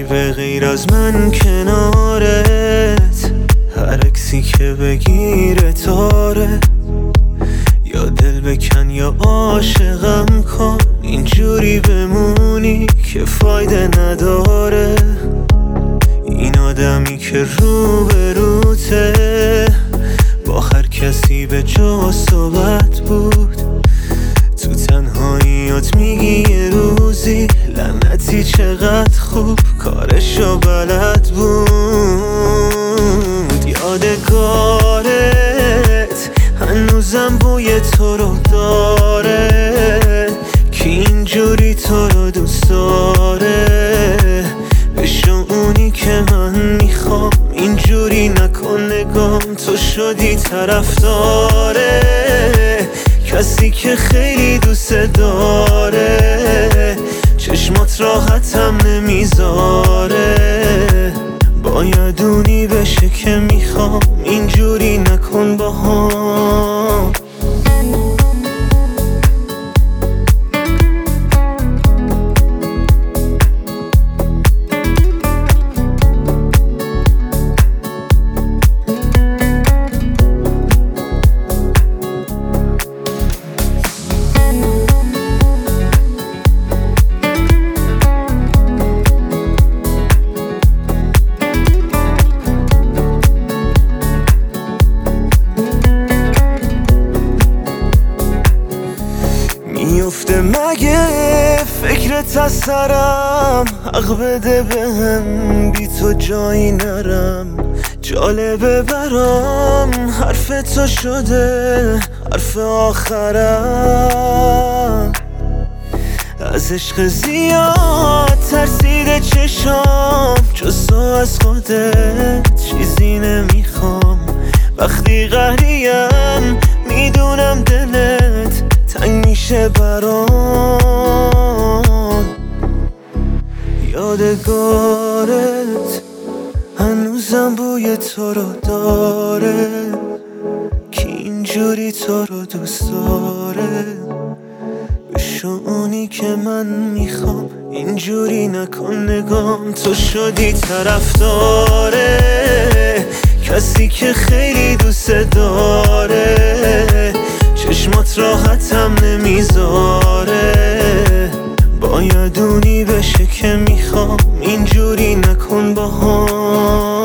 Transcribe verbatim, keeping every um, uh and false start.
به غیر از من کنارت، هر عکسی که بگیره تاره. یا دل بکن یا عاشقم کن، اینجوری بمونی که فایده نداره. این آدمی که رو به روته با هر کسی به جا صحبت بود، تو تنهاییات میگی یه روزی لعنتی چقدر خوب کارشو بلد بود. یادگارت هنوزم بوی تو رو داره، که اینجوری تو رو دوست داره. بشو اونی که من میخوام، اینجوری نکن نگام، تو شدی طرفداره کسی که خیلی دوست داره. چشمات راحتم نمیذاره، باید اونی بشه که میخوام، اینجوری نکن باهام. میفته مگه فکرت از سرم، حق بده بهم بی تو جایی نرم. جالبه برام حرف تو شده حرف آخرم. از عشق زیاد ترسیده چشام، جز تو از خودت چیزی نمیخوام. وقتی قهریم میدونم دلت تنگ میشه برام. یادگارت هنوزم بوی تو رو داره، که اینجوری تو رو دوست داره. بشو اونی که من میخوام، اینجوری نکن نگام، تو شدی طرفداره کسی که خیلی دوست داره. چشمات راحتم نمیذاره، باید اونی بشه که میخوام، اینجوری نکن باهام.